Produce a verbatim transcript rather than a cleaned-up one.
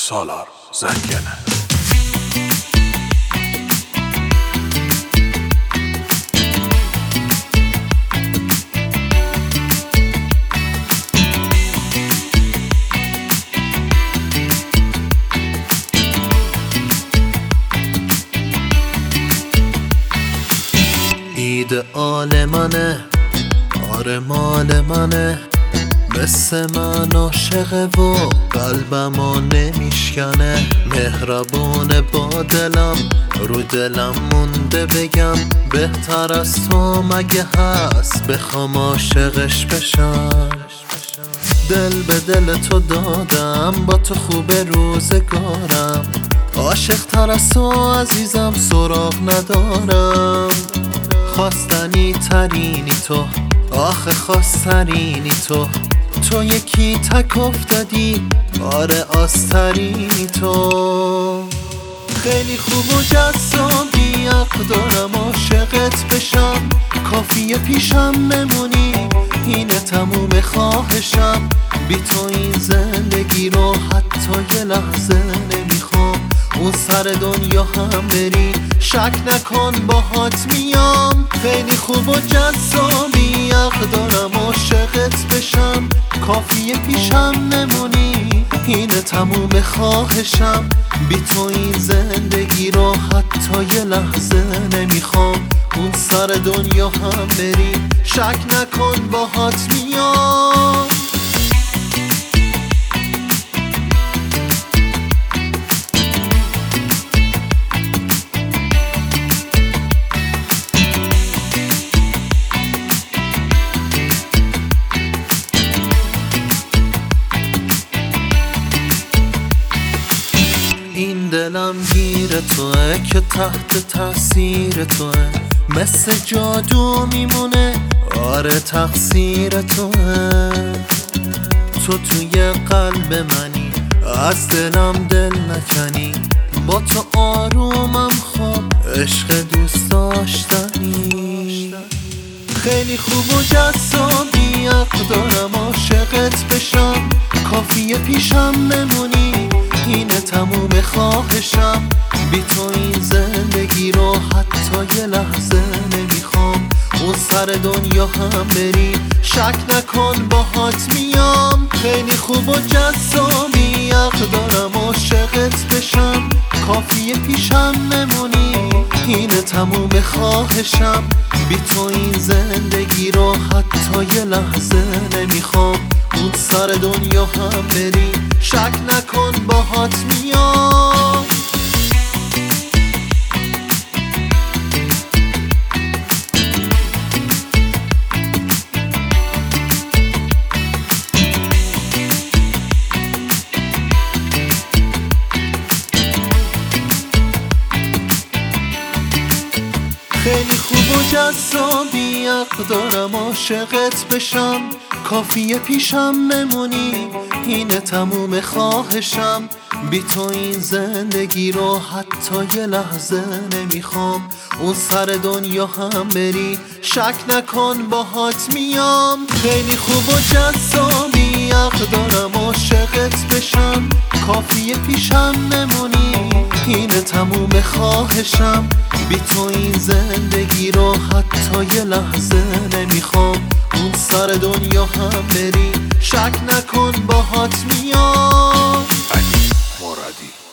سالار زنگنه. ایدئال منه، آره مال منه، مثل من عاشقه و قلبمو نمیشکنه. مهربونه با دلم، رو دلم مونده بگم بهتر از تو مگه هست بخوام عاشقش بشم. دل به دل تو دادم، با تو خوب روزگارم، عاشق تر از تو عزیزم سراغ ندارم. خواستنی ترینی تو، آخه خواستنی تو، تو یکی تک افتادی، آره آسترینی تو. خیلی خوب و جذابی، حق دارم عاشقت بشم، کافیه پیشم بمونی، اینه تموم خواهشم. بی تو این زندگی رو حتی یه لحظه نمیخوام. اون سر دنیا هم بری شک نکن باهات میام. خیلی خوب و جذابی، حق دارم عاشقت بشم، کافیه پیشم نمونی، اینه تموم خواهشم. بی تو این زندگی رو حتی یه لحظه نمیخوام. اون سر دنیا هم بری شک نکن باهات میام. این دلم گیر توه که تحت تاثیر توه، مثل جادو میمونه، آره تقصیر توه. تو توی قلب منی، از دلم دل نکنی، با تو آرومم خواب، عشق دوست داشتنی. خیلی خوب و جذابی، حق دارم عاشقت بشم، کافیه پیشم بمونی، اینه تموم خواهشم. بی تو این زندگی رو حتی یه لحظه نمیخوام. اون سر دنیا هم بری شک نکن باهات میام. خیلی خوب و جذابی، حق دارم عاشقت بشم، کافیه پیشم بمونی، اینه تموم خواهشم. بی تو این زندگی رو حتی یه لحظه نمیخوام. اون سر دنیا هم بری شک نکن باهات میام. خیلی خوب و جذابی، حق دارم عاشقت بشم، کافیه پیشم بمونی، اینه تموم خواهشم. بی تو این زندگی رو حتی یه لحظه نمیخوام. اون سر دنیا هم بری شک نکن باهات میام. خیلی خوب و جذابی، حق دارم عاشقت بشم، کافیه پیشم بمونی، اینه تموم خواهشم. بی تو این زندگی رو حتی یه لحظه نمیخوام. اون سر دنیا هم بری شک نکن باهات میام. علی مرادی.